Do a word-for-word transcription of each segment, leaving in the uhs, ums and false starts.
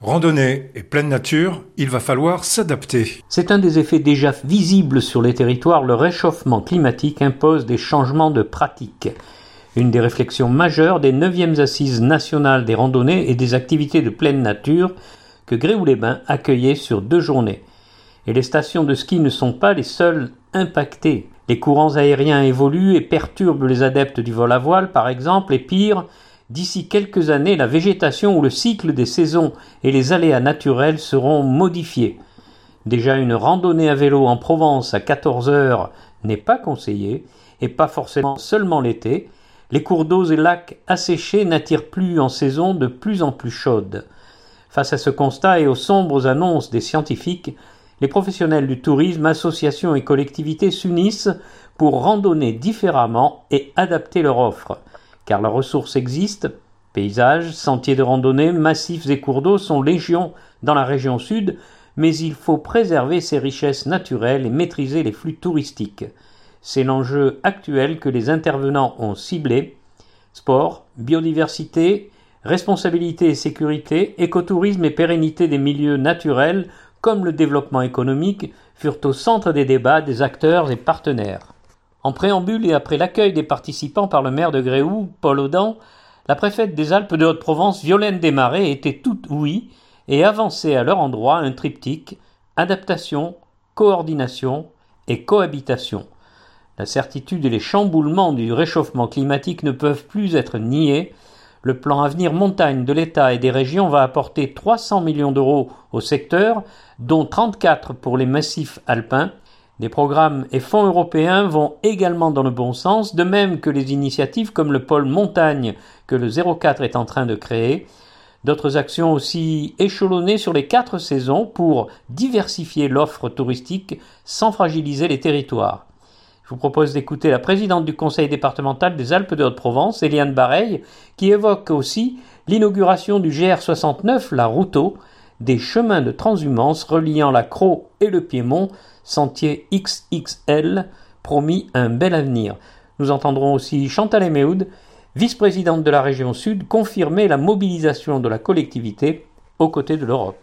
Randonnée et pleine nature, il va falloir s'adapter. C'est un des effets déjà visibles sur les territoires. Le réchauffement climatique impose des changements de pratiques. Une des réflexions majeures des neuvièmes assises nationales des randonnées et des activités de pleine nature que Gréoux-les-Bains accueillait sur deux journées. Et les stations de ski ne sont pas les seules impactées. Les courants aériens évoluent et perturbent les adeptes du vol à voile, par exemple, et pire, d'ici quelques années, la végétation ou le cycle des saisons et les aléas naturels seront modifiés. Déjà, une randonnée à vélo en Provence à quatorze heures n'est pas conseillée, et pas forcément seulement l'été. Les cours d'eau et lacs asséchés n'attirent plus en saison de plus en plus chaude. Face à ce constat et aux sombres annonces des scientifiques, les professionnels du tourisme, associations et collectivités s'unissent pour randonner différemment et adapter leur offre. Car la ressource existe, paysages, sentiers de randonnée, massifs et cours d'eau sont légion dans la région sud, mais il faut préserver ces richesses naturelles et maîtriser les flux touristiques. C'est l'enjeu actuel que les intervenants ont ciblé. Sport, biodiversité, responsabilité et sécurité, écotourisme et pérennité des milieux naturels, comme le développement économique, furent au centre des débats des acteurs et partenaires. En préambule et après l'accueil des participants par le maire de Gréoux, Paul Audan, la préfète des Alpes de Haute-Provence, Violaine Desmarais, était toute ouïe et avançait à leur endroit un triptyque « adaptation, coordination et cohabitation ». La certitude et les chamboulements du réchauffement climatique ne peuvent plus être niés. Le plan Avenir Montagne de l'État et des régions va apporter trois cents millions d'euros au secteur, dont trente-quatre pour les massifs alpins. Des programmes et fonds européens vont également dans le bon sens, de même que les initiatives comme le pôle montagne que le zéro quatre est en train de créer. D'autres actions aussi échelonnées sur les quatre saisons pour diversifier l'offre touristique sans fragiliser les territoires. Je vous propose d'écouter la présidente du conseil départemental des Alpes de Haute-Provence, Éliane Bareil, qui évoque aussi l'inauguration du G R soixante-neuf, la Routeau, des chemins de transhumance reliant la Crau et le Piémont, sentier X X L, promis un bel avenir. Nous entendrons aussi Chantal Eméhoud, vice-présidente de la région Sud, confirmer la mobilisation de la collectivité aux côtés de l'Europe.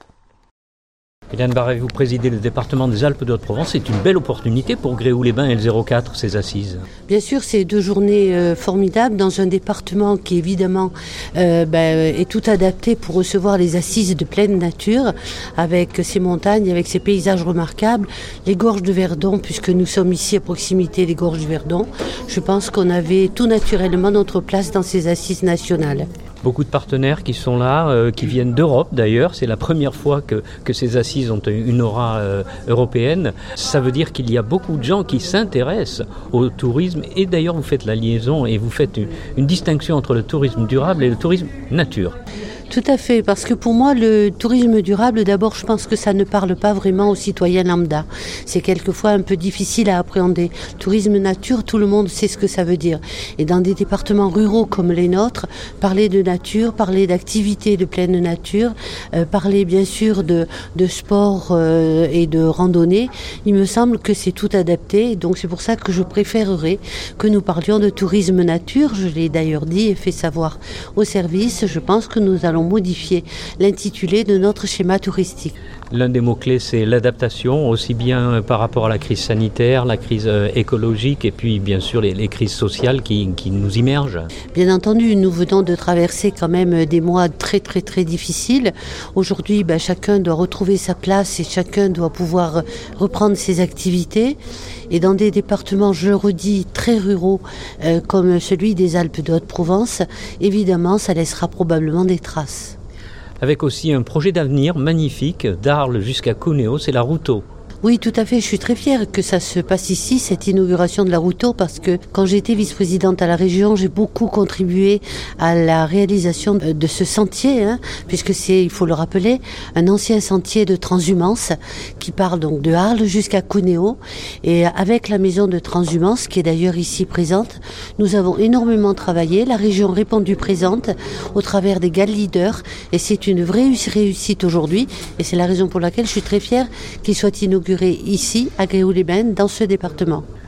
Éliane Bareil, vous présidez le département des Alpes de Haute-Provence. C'est une belle opportunité pour Gréoux-les-Bains et le zéro quatre, ces assises. Bien sûr, c'est deux journées euh, formidables dans un département qui évidemment euh, ben, est tout adapté pour recevoir les assises de pleine nature, avec ses montagnes, avec ses paysages remarquables, les gorges de Verdon, puisque nous sommes ici à proximité des gorges du Verdon. Je pense qu'on avait tout naturellement notre place dans ces assises nationales. Beaucoup de partenaires qui sont là, euh, qui viennent d'Europe d'ailleurs. C'est la première fois que, que ces assises ont une aura euh, européenne. Ça veut dire qu'il y a beaucoup de gens qui s'intéressent au tourisme. Et d'ailleurs, vous faites la liaison et vous faites une, une distinction entre le tourisme durable et le tourisme nature. Tout à fait, parce que pour moi, le tourisme durable, d'abord, je pense que ça ne parle pas vraiment aux citoyens lambda. C'est quelquefois un peu difficile à appréhender. Tourisme nature, tout le monde sait ce que ça veut dire. Et dans des départements ruraux comme les nôtres, parler de nature, parler d'activités de pleine nature, euh, parler bien sûr de, de sport euh, et de randonnée, il me semble que c'est tout adapté. Donc c'est pour ça que je préférerais que nous parlions de tourisme nature. Je l'ai d'ailleurs dit et fait savoir au service. Je pense que nous allons modifier l'intitulé de notre schéma touristique. L'un des mots-clés, c'est l'adaptation, aussi bien par rapport à la crise sanitaire, la crise écologique et puis bien sûr les, les crises sociales qui, qui nous immergent. Bien entendu, nous venons de traverser quand même des mois très très très difficiles. Aujourd'hui, ben, chacun doit retrouver sa place et chacun doit pouvoir reprendre ses activités. Et dans des départements, je le redis, très ruraux, euh, comme celui des Alpes de Haute-Provence, évidemment, ça laissera probablement des traces. Avec aussi un projet d'avenir magnifique, d'Arles jusqu'à Cuneo, c'est la Routeau. Oui, tout à fait. Je suis très fière que ça se passe ici, cette inauguration de la Routeau, parce que quand j'étais vice-présidente à la région, j'ai beaucoup contribué à la réalisation de ce sentier, hein, puisque c'est, il faut le rappeler, un ancien sentier de transhumance qui part donc de Arles jusqu'à Cuneo. Et avec la maison de transhumance, qui est d'ailleurs ici présente, nous avons énormément travaillé. La région répondu présente au travers des guides leaders, et c'est une vraie réussite aujourd'hui. Et c'est la raison pour laquelle je suis très fière qu'il soit inauguré ici, à Gréoux-les-Bains, dans ce département.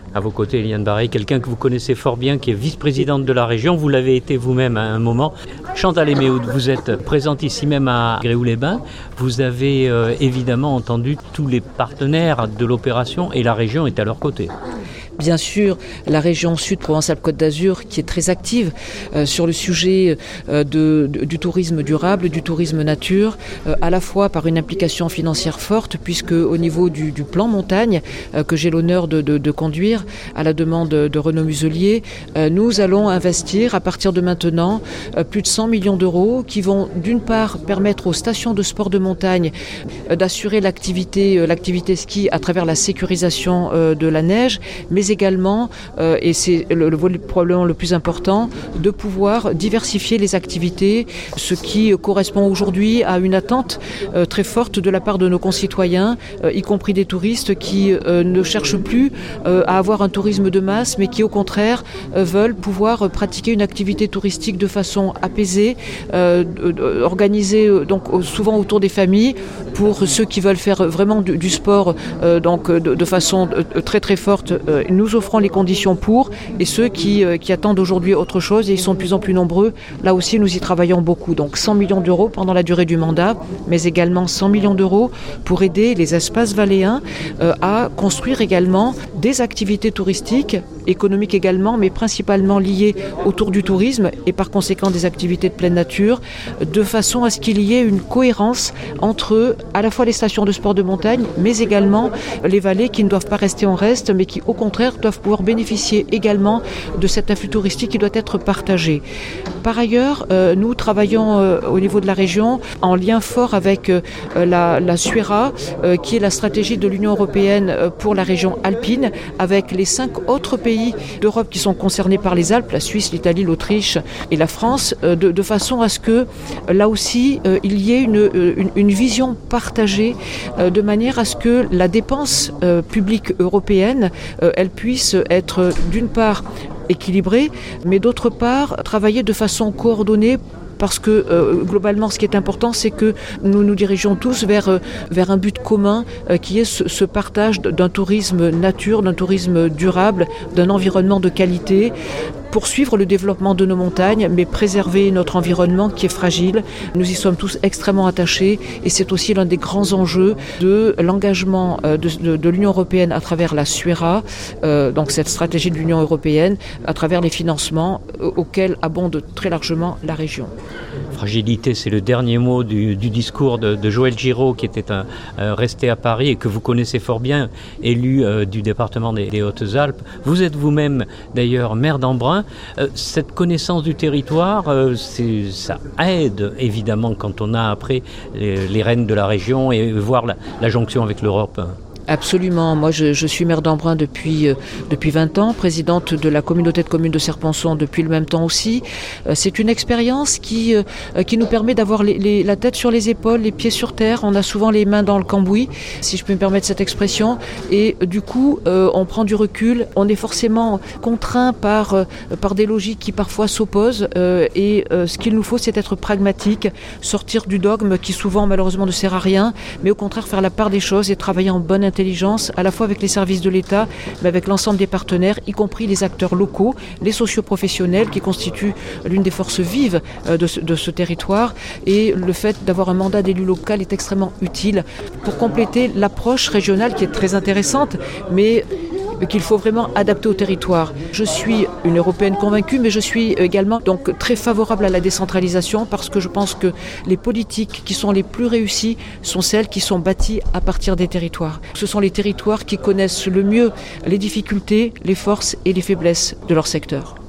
À vos côtés, Eliane Barré, quelqu'un que vous connaissez fort bien, qui est vice-présidente de la région. Vous l'avez été vous-même à un moment. Chantal Éméoud, vous êtes présente ici même à Gréoux-les-Bains. Vous avez euh, évidemment entendu tous les partenaires de l'opération et la région est à leur côté. Bien sûr, la région Sud Provence-Alpes-Côte d'Azur qui est très active euh, sur le sujet euh, de, de, du tourisme durable, du tourisme nature, euh, à la fois par une implication financière forte, puisque au niveau du, du plan montagne euh, que j'ai l'honneur de, de, de conduire à la demande de, de Renaud Muselier, euh, nous allons investir à partir de maintenant euh, plus de cent millions d'euros qui vont d'une part permettre aux stations de sport de montagne euh, d'assurer l'activité, euh, l'activité ski à travers la sécurisation euh, de la neige, mais également, euh, et c'est le, le volet probablement le plus important, de pouvoir diversifier les activités, ce qui correspond aujourd'hui à une attente euh, très forte de la part de nos concitoyens, euh, y compris des touristes qui euh, ne cherchent plus euh, à avoir un tourisme de masse, mais qui au contraire euh, veulent pouvoir euh, pratiquer une activité touristique de façon apaisée, euh, euh, organisée euh, donc souvent autour des familles, pour ceux qui veulent faire vraiment du, du sport euh, donc de, de façon euh, très très forte. Euh, Nous offrons les conditions pour, et ceux qui, euh, qui attendent aujourd'hui autre chose, et ils sont de plus en plus nombreux, là aussi nous y travaillons beaucoup. Donc cent millions d'euros pendant la durée du mandat, mais également cent millions d'euros pour aider les espaces valléens euh, à construire également des activités touristiques, économiques également, mais principalement liées autour du tourisme et par conséquent des activités de pleine nature, de façon à ce qu'il y ait une cohérence entre à la fois les stations de sport de montagne, mais également les vallées qui ne doivent pas rester en reste, mais qui au contraire doivent pouvoir bénéficier également de cet afflux touristique qui doit être partagé. Par ailleurs, euh, nous travaillons euh, au niveau de la région en lien fort avec euh, la, la SUERA, euh, qui est la stratégie de l'Union européenne pour la région alpine, avec les cinq autres pays d'Europe qui sont concernés par les Alpes, la Suisse, l'Italie, l'Autriche et la France, euh, de, de façon à ce que là aussi euh, il y ait une, une, une vision partagée, euh, de manière à ce que la dépense euh, publique européenne, euh, elle puisse être d'une part équilibrée, mais d'autre part travailler de façon coordonnée, parce que euh, globalement ce qui est important, c'est que nous nous dirigeons tous vers, euh, vers un but commun euh, qui est ce, ce partage d'un tourisme nature, d'un tourisme durable, d'un environnement de qualité, poursuivre le développement de nos montagnes, mais préserver notre environnement qui est fragile. Nous y sommes tous extrêmement attachés, et c'est aussi l'un des grands enjeux de l'engagement de, de, de l'Union européenne à travers la SUERA, euh, donc cette stratégie de l'Union européenne, à travers les financements euh, auxquels abonde très largement la région. Fragilité, c'est le dernier mot du, du discours de, de Joël Giraud, qui était un, euh, resté à Paris et que vous connaissez fort bien, élu euh, du département des, des Hautes-Alpes. Vous êtes vous-même d'ailleurs maire d'Embrun. Euh, cette connaissance du territoire, euh, c'est, ça aide évidemment quand on a après les, les rênes de la région et voir la, la jonction avec l'Europe. Absolument. Moi, je, je suis maire d'Embrun depuis, euh, depuis vingt ans, présidente de la communauté de communes de Serponçon depuis le même temps aussi. Euh, c'est une expérience qui, euh, qui nous permet d'avoir les, les, la tête sur les épaules, les pieds sur terre. On a souvent les mains dans le cambouis, si je peux me permettre cette expression. Et euh, du coup, euh, on prend du recul. On est forcément contraint par, euh, par des logiques qui parfois s'opposent. Euh, et euh, ce qu'il nous faut, c'est être pragmatique, sortir du dogme qui souvent, malheureusement, ne sert à rien, mais au contraire faire la part des choses et travailler en bonne intelligence, à la fois avec les services de l'État, mais avec l'ensemble des partenaires, y compris les acteurs locaux, les socioprofessionnels qui constituent l'une des forces vives de ce, de ce territoire. Et le fait d'avoir un mandat d'élu local est extrêmement utile pour compléter l'approche régionale qui est très intéressante, mais qu'il faut vraiment adapter au territoire. Je suis une européenne convaincue, mais je suis également donc très favorable à la décentralisation, parce que je pense que les politiques qui sont les plus réussies sont celles qui sont bâties à partir des territoires. Ce sont les territoires qui connaissent le mieux les difficultés, les forces et les faiblesses de leur secteur.